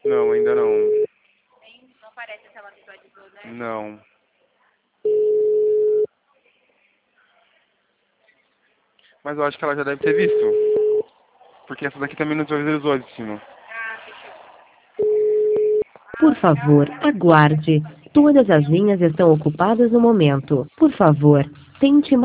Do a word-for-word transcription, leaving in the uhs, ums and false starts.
Não, ainda não. Nem, não parece que ela visualizou, né? Não. Mas eu acho que ela já deve ter visto. Porque essa daqui também não visualizou de cima. Por favor, aguarde. Todas as linhas estão ocupadas no momento. Por favor, tente mais.